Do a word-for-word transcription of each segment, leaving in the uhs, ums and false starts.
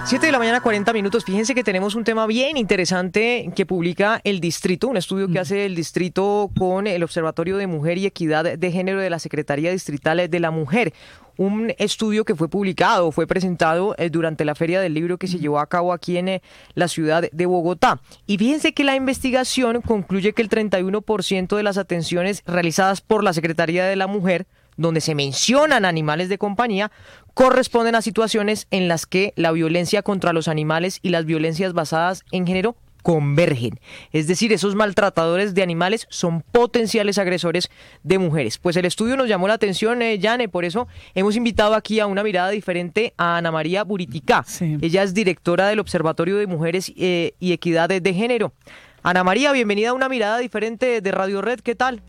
siete de la mañana, cuarenta minutos. Fíjense que tenemos un tema bien interesante que publica el Distrito, un estudio que hace el Distrito con el Observatorio de Mujer y Equidad de Género de la Secretaría Distrital de la Mujer. Un estudio que fue publicado, fue presentado eh, durante la Feria del Libro que se llevó a cabo aquí en eh, la ciudad de Bogotá. Y fíjense que la investigación concluye que el treinta y uno por ciento de las atenciones realizadas por la Secretaría de la Mujer, donde se mencionan animales de compañía, corresponden a situaciones en las que la violencia contra los animales y las violencias basadas en género convergen. Es decir, esos maltratadores de animales son potenciales agresores de mujeres. Pues el estudio nos llamó la atención, eh, Yane, por eso hemos invitado aquí a una mirada diferente a Ana María Buriticá. Sí. Ella es directora del Observatorio de Mujeres eh, y Equidad de Género. Ana María, bienvenida a una mirada diferente de Radio Red. ¿Qué tal?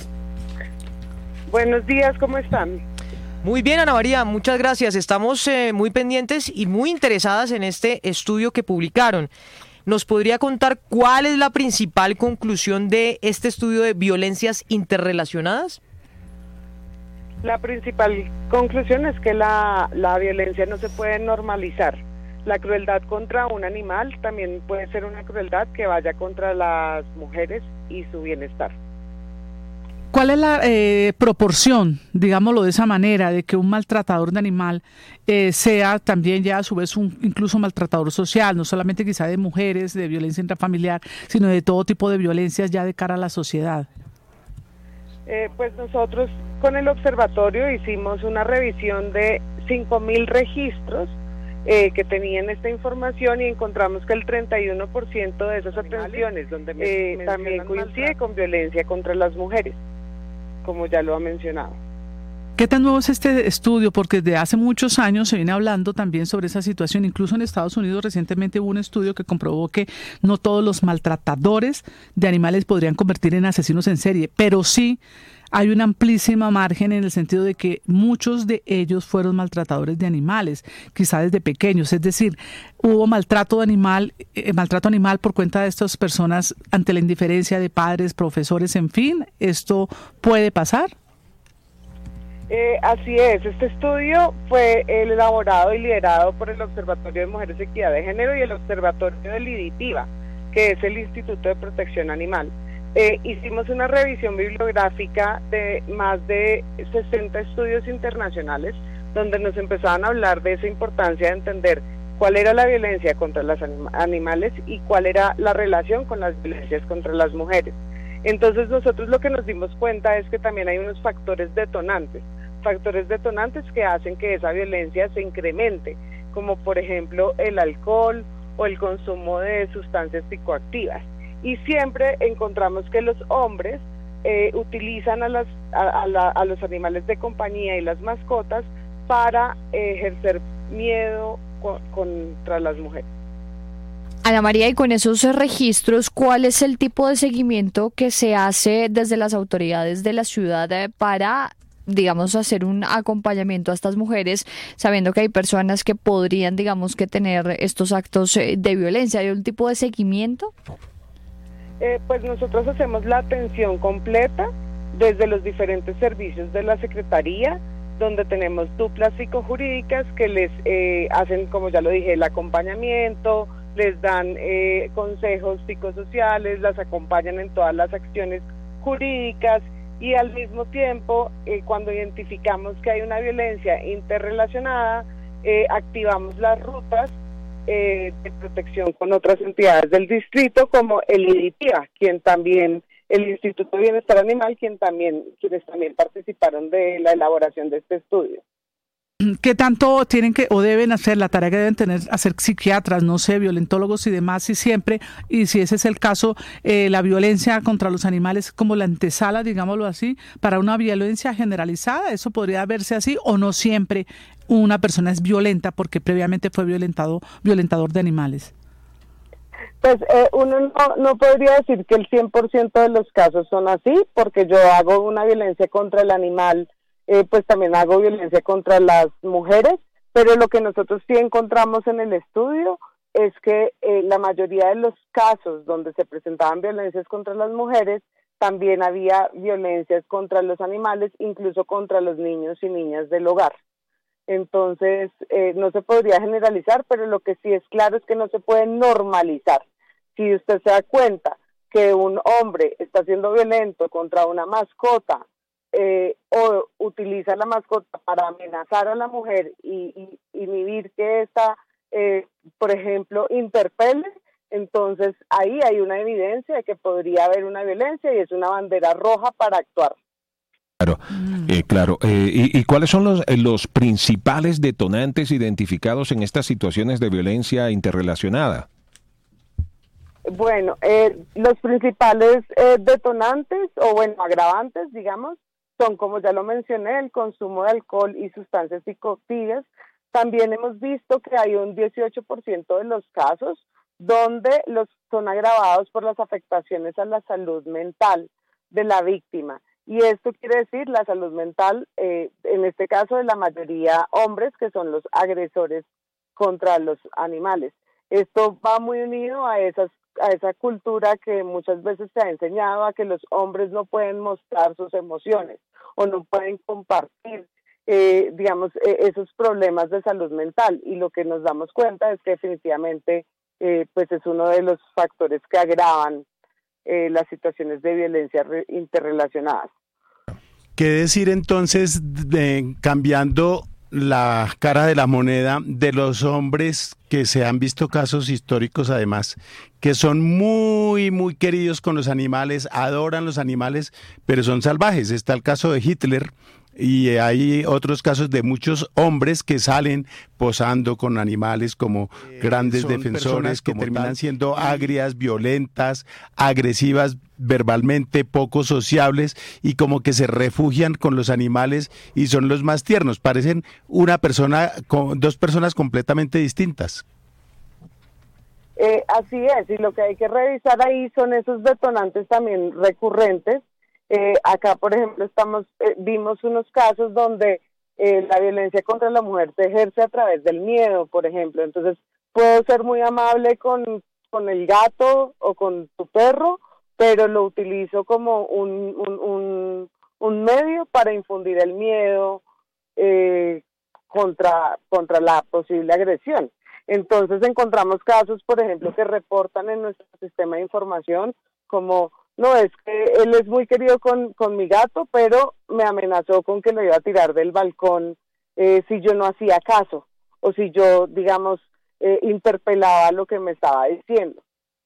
Buenos días, ¿cómo están? Muy bien, Ana María, muchas gracias. Estamos eh, muy pendientes y muy interesadas en este estudio que publicaron. ¿Nos podría contar cuál es la principal conclusión de este estudio de violencias interrelacionadas? La principal conclusión es que la, la violencia no se puede normalizar. La crueldad contra un animal también puede ser una crueldad que vaya contra las mujeres y su bienestar. ¿Cuál es la eh, proporción, digámoslo de esa manera, de que un maltratador de animal eh, sea también ya a su vez un incluso maltratador social, no solamente quizá de mujeres, de violencia intrafamiliar, sino de todo tipo de violencias ya de cara a la sociedad? Eh, pues nosotros con el observatorio hicimos una revisión de cinco mil registros eh, que tenían esta información y encontramos que el treinta y uno por ciento de esas atenciones donde eh, también coincide con violencia contra las mujeres, como ya lo ha mencionado. ¿Qué tan nuevo es este estudio? Porque desde hace muchos años se viene hablando también sobre esa situación. Incluso en Estados Unidos recientemente hubo un estudio que comprobó que no todos los maltratadores de animales podrían convertir en asesinos en serie, pero sí hay una amplísima margen en el sentido de que muchos de ellos fueron maltratadores de animales, quizá desde pequeños. Es decir, hubo maltrato de animal, eh, maltrato animal por cuenta de estas personas ante la indiferencia de padres, profesores, en fin. ¿Esto puede pasar? Eh, así es, este estudio fue elaborado y liderado por el Observatorio de Mujeres y Equidad de Género y el Observatorio del IDIPIVA, que es el Instituto de Protección Animal. Eh, hicimos una revisión bibliográfica de más de sesenta estudios internacionales donde nos empezaban a hablar de esa importancia de entender cuál era la violencia contra los anim- animales y cuál era la relación con las violencias contra las mujeres. Entonces nosotros lo que nos dimos cuenta es que también hay unos factores detonantes, factores detonantes que hacen que esa violencia se incremente, como por ejemplo el alcohol o el consumo de sustancias psicoactivas. Y siempre encontramos que los hombres eh, utilizan a, las, a, a, la, a los animales de compañía y las mascotas para eh, ejercer miedo co- contra las mujeres. Ana María, y con esos registros, ¿cuál es el tipo de seguimiento que se hace desde las autoridades de la ciudad para, digamos, hacer un acompañamiento a estas mujeres, sabiendo que hay personas que podrían, digamos, que tener estos actos de violencia? ¿Hay un tipo de seguimiento? Eh, pues nosotros hacemos la atención completa desde los diferentes servicios de la Secretaría, donde tenemos duplas psicojurídicas que les eh, hacen, como ya lo dije, el acompañamiento, les dan eh, consejos psicosociales, las acompañan en todas las acciones jurídicas y al mismo tiempo, eh, cuando identificamos que hay una violencia interrelacionada, eh, activamos las rutas Eh, de protección con otras entidades del distrito como el IDIPIVA, quien también, el Instituto de Bienestar Animal, quien también, quienes también participaron de la elaboración de este estudio. ¿Qué tanto tienen que o deben hacer la tarea que deben tener hacer psiquiatras, no sé, violentólogos y demás, y siempre, y si ese es el caso, eh, la violencia contra los animales como la antesala, digámoslo así, para una violencia generalizada? ¿Eso podría verse así o no siempre una persona es violenta porque previamente fue violentado, violentador de animales? Pues eh, uno no, no podría decir que el cien por ciento de los casos son así, porque yo hago una violencia contra el animal, eh, pues también hago violencia contra las mujeres, pero lo que nosotros sí encontramos en el estudio es que eh, la mayoría de los casos donde se presentaban violencias contra las mujeres, también había violencias contra los animales, incluso contra los niños y niñas del hogar. Entonces, eh, no se podría generalizar, pero lo que sí es claro es que no se puede normalizar. Si usted se da cuenta que un hombre está siendo violento contra una mascota eh, o utiliza la mascota para amenazar a la mujer y, y inhibir que ésta, eh, por ejemplo, interpele, entonces ahí hay una evidencia de que podría haber una violencia y es una bandera roja para actuar. Claro, eh, claro. Eh, y, ¿Y cuáles son los, eh, los principales detonantes identificados en estas situaciones de violencia interrelacionada? Bueno, eh, los principales eh, detonantes o bueno, agravantes, digamos, son, como ya lo mencioné, el consumo de alcohol y sustancias psicoactivas. También hemos visto que hay un dieciocho por ciento de los casos donde los son agravados por las afectaciones a la salud mental de la víctima. Y esto quiere decir la salud mental, eh, en este caso de la mayoría hombres, que son los agresores contra los animales. Esto va muy unido a esas a esa cultura que muchas veces se ha enseñado a que los hombres no pueden mostrar sus emociones o no pueden compartir, eh, digamos, eh, esos problemas de salud mental. Y lo que nos damos cuenta es que definitivamente eh, pues es uno de los factores que agravan eh, las situaciones de violencia re- interrelacionadas. ¿Qué decir entonces de, cambiando la cara de la moneda, de los hombres que se han visto casos históricos además, que son muy, muy queridos con los animales, adoran los animales, pero son salvajes? Está el caso de Hitler y hay otros casos de muchos hombres que salen posando con animales como eh, grandes defensores que terminan tal. siendo agrias, violentas, agresivas verbalmente, poco sociables y como que se refugian con los animales y son los más tiernos. Parecen una persona, con dos personas completamente distintas. Eh, así es, y lo que hay que revisar ahí son esos detonantes también recurrentes. Eh, acá, por ejemplo, estamos eh, vimos unos casos donde eh, la violencia contra la mujer se ejerce a través del miedo, por ejemplo. Entonces, puedo ser muy amable con, con el gato o con tu perro, pero lo utilizo como un, un, un, un medio para infundir el miedo eh, contra, contra la posible agresión. Entonces, encontramos casos, por ejemplo, que reportan en nuestro sistema de información como: no, es que él es muy querido con, con mi gato, pero me amenazó con que lo iba a tirar del balcón eh, si yo no hacía caso, o si yo, digamos, eh, interpelaba lo que me estaba diciendo.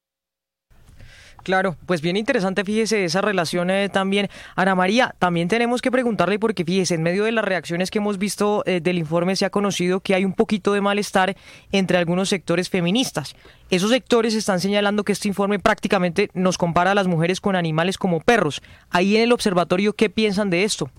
Claro, pues bien interesante, fíjese, esa relación eh, también. Ana María, también tenemos que preguntarle, porque fíjese, en medio de las reacciones que hemos visto eh, del informe se ha conocido que hay un poquito de malestar entre algunos sectores feministas. Esos sectores están señalando que este informe prácticamente nos compara a las mujeres con animales como perros. Ahí en el observatorio, ¿qué piensan de esto?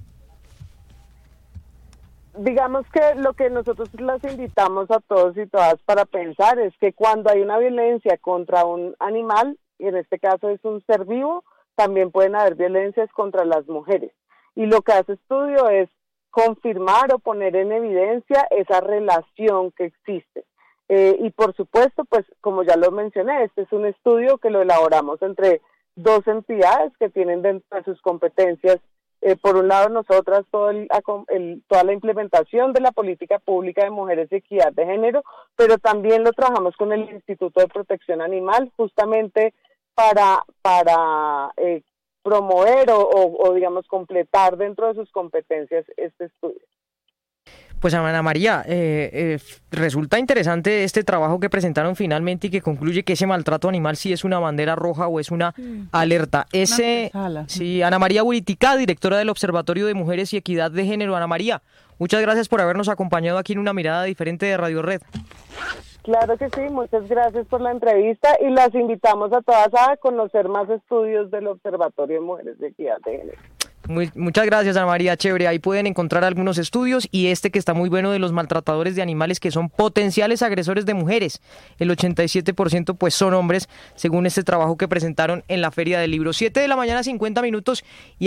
Digamos que lo que nosotros las invitamos a todos y todas para pensar es que cuando hay una violencia contra un animal, y en este caso es un ser vivo, también pueden haber violencias contra las mujeres. Y lo que hace estudio es confirmar o poner en evidencia esa relación que existe. Eh, y por supuesto, pues como ya lo mencioné, este es un estudio que lo elaboramos entre dos entidades que tienen dentro de sus competencias, eh, por un lado nosotras, todo el, el, toda la implementación de la política pública de mujeres y equidad de género, pero también lo trabajamos con el Instituto de Protección Animal, justamente para para eh, promover o, o, o, digamos, completar dentro de sus competencias este estudio. Pues Ana María, eh, eh, resulta interesante este trabajo que presentaron finalmente y que concluye que ese maltrato animal sí es una bandera roja o es una mm. alerta. Ese, una sí, Ana María Buritica, directora del Observatorio de Mujeres y Equidad de Género. Ana María, muchas gracias por habernos acompañado aquí en Una Mirada Diferente de Radio Red. Claro que sí, muchas gracias por la entrevista y las invitamos a todas a conocer más estudios del Observatorio de Mujeres de Equidad de Género. Muy, muchas gracias, Ana María, chévere. Ahí pueden encontrar algunos estudios y este que está muy bueno de los maltratadores de animales que son potenciales agresores de mujeres. El ochenta y siete por ciento pues son hombres, según este trabajo que presentaron en la Feria del Libro. siete de la mañana, cincuenta minutos. Y